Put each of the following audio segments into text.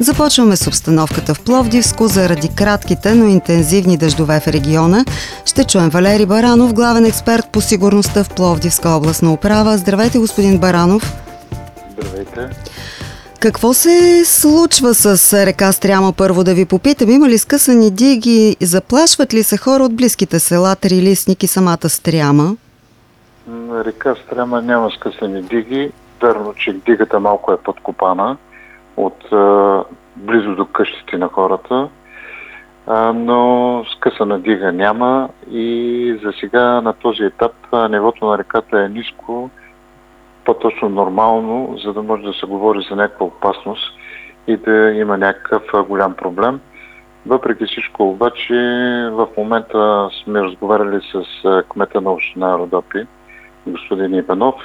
Започваме с обстановката в Пловдивско. Заради кратките, но интензивни дъждове в региона ще чуем Валери Баранов, главен експерт по сигурността в Пловдивска областна управа. Здравейте, господин Баранов. Здравейте. Какво се случва с река Стряма? Първо да ви попитам, има ли скъсани диги? Заплашват ли се хора от близките села Трилистник и самата Стряма? На река Стряма няма скъсани диги. Верно, че дигата малко е подкопана от близо до къщите на хората, но скъсана дига няма и за сега на този етап нивото на реката е ниско, по-точно нормално, за да може да се говори за някаква опасност и да има някакъв голям проблем. Въпреки всичко обаче в момента сме разговаряли с кмета на община Родопи, господин Иванов,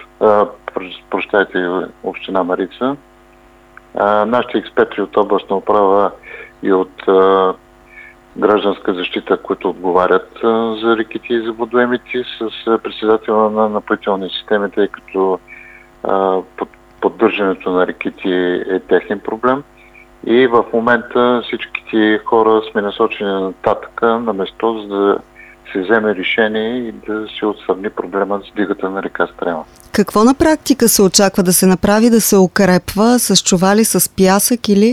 община Марица. Нашите експерти от областна управа и от гражданска защита, които отговарят за реките и за водоемите, с председателя на напоителни системи, тъй като поддържането на реките е техен проблем. И в момента всичките хора сме насочени нататък на место, за да се вземе решение и да се отстрани проблема с дигата на река Стряма. Какво на практика се очаква да се направи, да се укрепва с чували, с пясък или?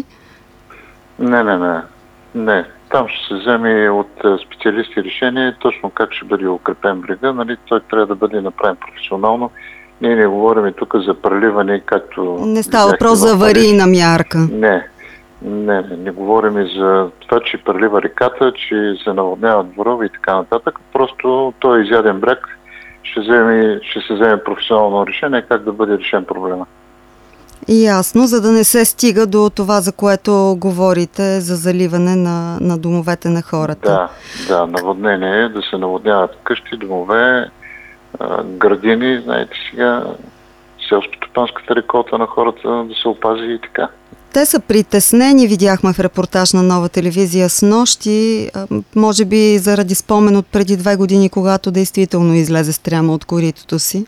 Не. Там ще се вземе от специалисти решение точно как ще бъде укрепен брега. Нали? Той трябва да бъде направен професионално. Ние не говорим тук за преливане, както... Не става въпрос за аварийна мярка. Не говорим и за това, че прелива реката, че се наводняват дворове и така нататък. Просто той е изяден бряг. Ще се вземе професионално решение как да бъде решен проблема. Ясно, за да не се стига до това, за което говорите, за заливане на домовете на хората. Да, наводнение, да се наводняват къщи, домове, градини, знаете сега, селско-стопанската реколта на хората да се опази и така. Те са притеснени, видяхме в репортаж на Нова телевизия снощи, може би заради спомен от преди 2 години, когато действително излезе Стряма от коритото си.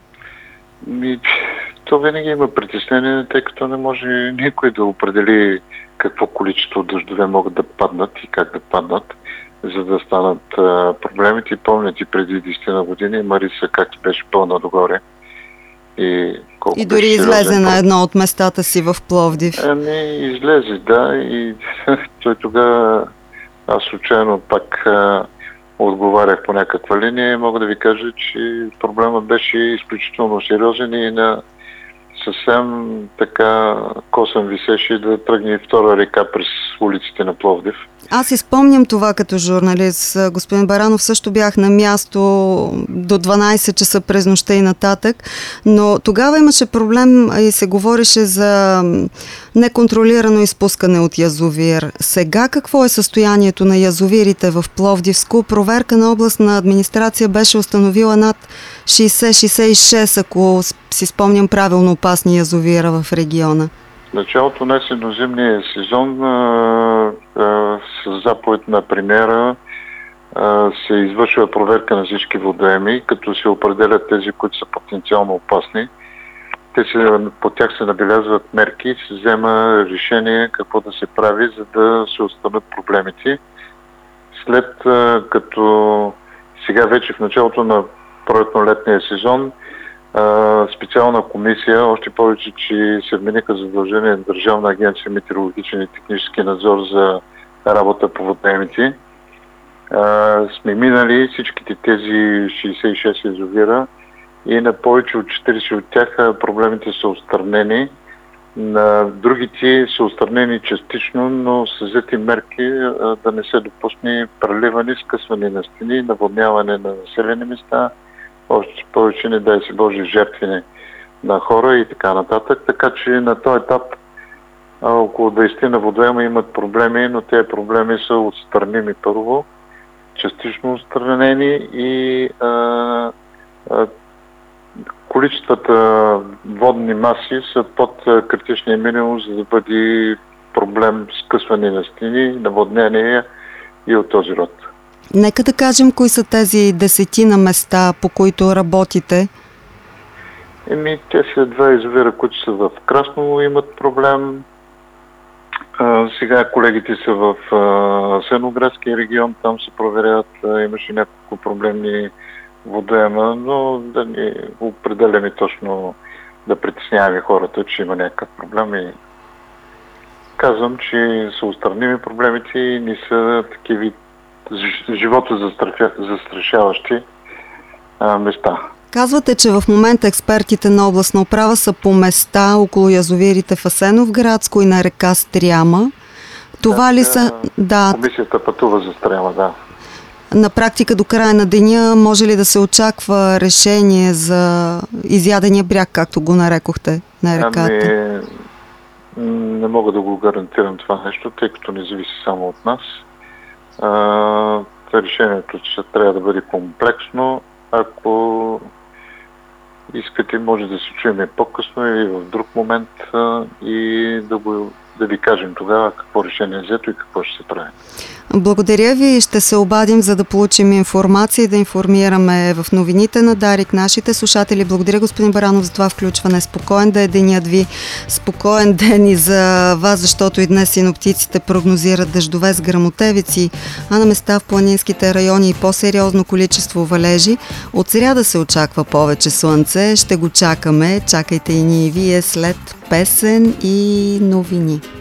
То винаги има притеснение, тъй като не може никой да определи какво количество дъждове могат да паднат и как да паднат, за да станат проблемите. Помните преди 10 години Марица както беше пълна догоре. И дори излезе на едно от местата си в Пловдив. Излезе, да. И той тогава, аз случайно пак отговарях по някаква линия и мога да ви кажа, че проблемът беше изключително сериозен и на съвсем така косъм висеше да тръгне втора река през улиците на Пловдив. Аз си спомням това като журналист. Господин Баранов, също бях на място до 12 часа през нощта и нататък, но тогава имаше проблем и се говореше за неконтролирано изпускане от язовир. Сега какво е състоянието на язовирите в Пловдивско? Проверка на областна администрация беше установила над 60-66, ако си спомням правилно, опасни язовира в региона. В началото на есенно-зимния сезон с заповед на премиера се извършва проверка на всички водоеми, като се определят тези, които са потенциално опасни. По тях се набелязват мерки и се взема решение какво да се прави, за да се отстранят проблемите. След като сега вече в началото на пролетно-летния сезон специална комисия, още повече, че се вмениха задължения на Държавна агенция метеорологичен и технически надзор за работа по водоемите. Сме минали всичките тези 66 язовира и на повече от 40 от тях проблемите са отстранени. На другите са отстранени частично, но са взети мерки да не се допусне преливане, скъсване на стени, наводняване на населени места, още повече, не дай се Боже, жертви на хора и така нататък. Така че на този етап около 20 на водоема имат проблеми, но тези проблеми са отстраними първо, частично отстранени и количествата водни маси са под критичния минимум, за да бъде проблем скъсване на стени, наводнение и от този род. Нека да кажем кои са тези 10 места, по които работите. Те са 2 язовира, които са в Красново, имат проблем. Сега колегите са в Асеноградския регион, там се проверяват, имаше няколко проблемни водоема, но да ни определяме точно, да притесняваме хората, че има някакъв проблем и казвам, че са отстраними проблемите и не са такива живото застрашаващи места. Казвате, че в момента експертите на областна управа са по места около язовирите в Асеновградско и на река Стряма. Това ли са... Да. Комисията пътува за Стряма, да. На практика до края на деня може ли да се очаква решение за изядения бряг, както го нарекохте, на реката? Не мога да го гарантирам това нещо, тъй като не зависи само от нас. Решението ще трябва да бъде комплексно. Ако искате, може да се чуем по-късно или в друг момент и да ви кажем тогава какво решение е взето и какво ще се прави. Благодаря ви. Ще се обадим, за да получим информация и да информираме в новините на Дарик нашите слушатели. Благодаря, господин Баранов, за това включване. Спокоен да е денят ви. Спокоен ден и за вас, защото и днес синоптиците прогнозират дъждове с гръмотевици, а на места в планинските райони и по-сериозно количество валежи. От сряда се очаква повече слънце. Ще го чакаме. Чакайте и ние и вие след песен и новини.